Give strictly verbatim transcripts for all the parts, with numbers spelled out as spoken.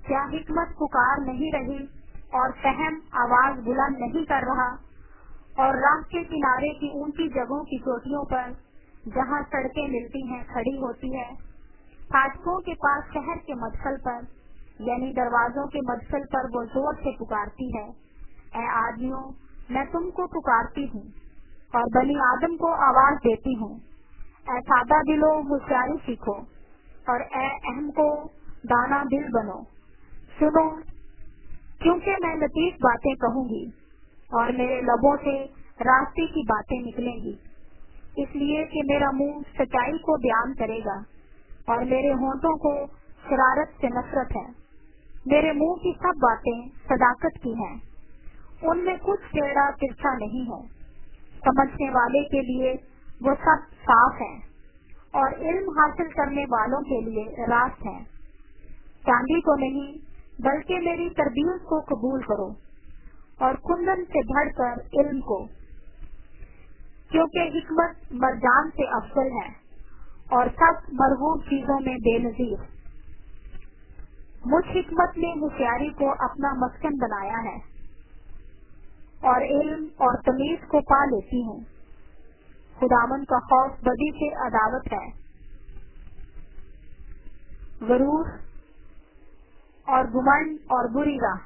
کیا حکمت پکار نہیں رہی اور فہم آواز بلند نہیں کر رہا؟ اور راہ کے کنارے کی اونچی جگہوں کی چوٹیوں پر جہاں سڑکیں ملتی ہیں کھڑی ہوتی ہے، فاٹکوں کے پاس شہر کے مدخل پر یعنی دروازوں کے مدخل پر وہ زور سے پکارتی ہے، اے آدمیوں میں تم کو پکارتی ہوں، اور بنی آدم کو آواز دیتی ہوں، اے سادہ دلو ہوشیاری سیکھو، اور اے اہم کو دانا دل بنو، سنو کیونکہ میں لطیف باتیں کہوں گی اور میرے لبوں سے راستے کی باتیں نکلیں گی، اس لیے کہ میرا منہ سچائی کو بیان کرے گا اور میرے ہونٹوں کو شرارت سے نفرت ہے۔ میرے منہ کی سب باتیں صداقت کی ہیں، ان میں کچھ ٹیڑھا ترچھا نہیں ہے، سمجھنے والے کے لیے وہ سب صاف ہیں اور علم حاصل کرنے والوں کے لیے راست ہیں۔ چاندی کو نہیں بلکہ میری تربیت کو قبول کرو اور کندن سے بڑھ کر علم کو، کیونکہ حکمت مرجان سے افضل ہے اور سب مرغوب چیزوں میں بے نظیر۔ مجھ حکمت نے ہوشیاری کو اپنا مسکن بنایا ہے اور علم اور تمیز کو پا لیتی ہوں۔ خداوند کا خوف بدی سے عداوت ہے، غرور اور گمنڈ اور بری راہ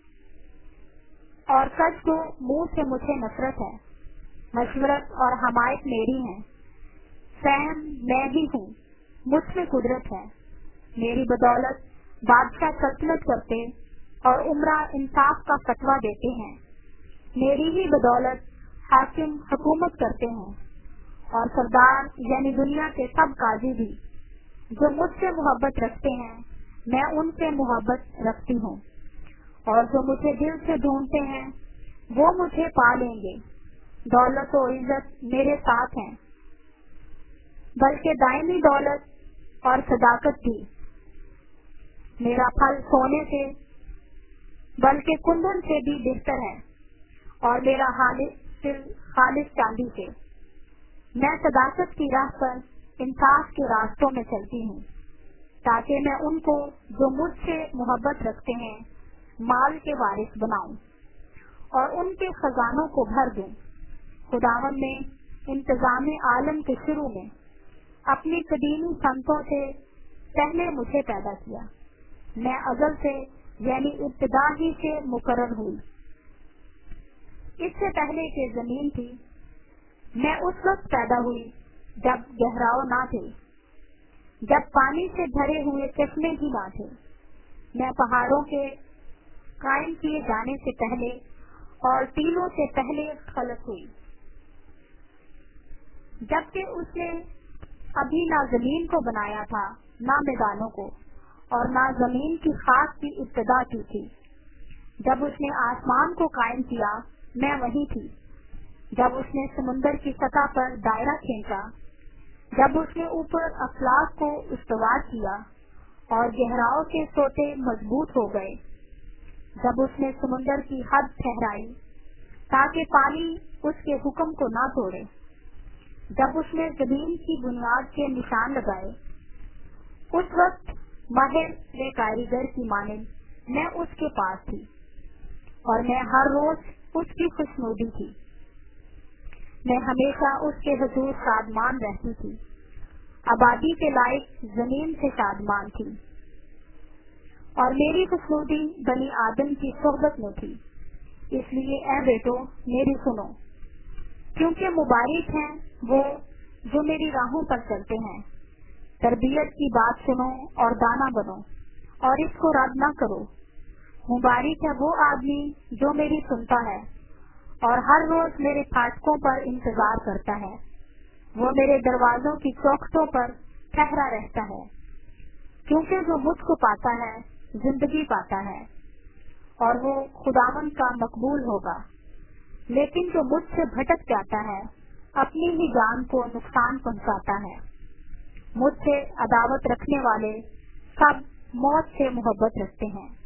اور سچ کو منہ سے مجھے نفرت ہے۔ مشورت اور حمایت میری ہیں، فہم میں ہی ہوں، مجھ میں قدرت ہے۔ میری بدولت بادشاہ سلطنت کرتے اور عمرہ انصاف کا فتویٰ دیتے ہیں، میری ہی بدولت حاکم حکومت کرتے ہیں، اور سردار یعنی دنیا کے سب قاضی بھی جو مجھ سے محبت رکھتے ہیں میں ان سے محبت رکھتی ہوں، اور جو مجھے دل سے ڈھونڈتے ہیں وہ مجھے پا لیں گے۔ دولت و عزت میرے ساتھ ہیں، بلکہ دائمی دولت اور صداقت بھی۔ میرا پھل سونے سے بلکہ کندن سے بھی بہتر ہے، اور میرا خالص خالص چاندی سے۔ میں صداقت کی راہ پر انصاف کے راستوں میں چلتی ہوں، تاکہ میں ان کو جو مجھ سے محبت رکھتے ہیں مال کے وارث بناؤں اور ان کے خزانوں کو بھر دوں۔ خداوند نے انتظام عالم کے شروع میں اپنی قدیمی سنتوں سے پہلے مجھے پیدا کیا، میں ازل سے یعنی ابتدا ہی سے مقرر ہوئی۔ اس سے پہلے کہ زمین تھی میں اس وقت پیدا ہوئی جب گہراؤ نہ تھے، جب پانی سے بھرے ہوئے چشمے ہی نہ تھے۔ میں پہاڑوں کے قائم کیے جانے سے پہلے اور ٹیلوں سے پہلے خلق ہوئی، جبکہ اس نے ابھی نہ زمین کو بنایا تھا نہ میدانوں کو، اور نہ زمین کی خاک کی ابتدا کی تھی۔ جب اس نے آسمان کو قائم کیا میں وہی تھی، جب اس نے سمندر کی سطح پر دائرہ کھینچا، جب اس نے اوپر افلاک کو استوار کیا اور گہراؤ کے سوتے مضبوط ہو گئے، جب اس نے سمندر کی حد ٹھہرائی تاکہ پانی اس کے حکم کو نہ توڑے، جب اس نے زمین کی بنیاد کے نشان لگائے، اس وقت ماہر و کاریگر کی مانند میں اس کے پاس تھی، اور میں ہر روز اس کی خوشنودی تھی۔ میں ہمیشہ اس کے حضور شادمان رہتی تھی، آبادی کے لائق زمین سے شادمان تھی، اور میری خوشنودی بنی آدم کی صحبت میں تھی۔ اس لیے اے بیٹو میری سنو، کیونکہ مبارک ہیں وہ جو میری راہوں پر چلتے ہیں۔ تربیت کی بات سنو اور دانا بنو اور اس کو رد نہ کرو۔ مبارک ہے وہ آدمی جو میری سنتا ہے اور ہر روز میرے پھاٹکوں پر انتظار کرتا ہے۔ وہ میرے دروازوں کی چوکھٹوں پر ٹھہرا رہتا ہے، کیونکہ جو مجھ کو پاتا ہے زندگی پاتا ہے، اور وہ خداوند کا مقبول ہوگا۔ لیکن جو مجھ سے بھٹک جاتا ہے اپنی ہی جان کو نقصان پہنچاتا ہے۔ مجھ سے عداوت رکھنے والے سب موت سے محبت رکھتے ہیں۔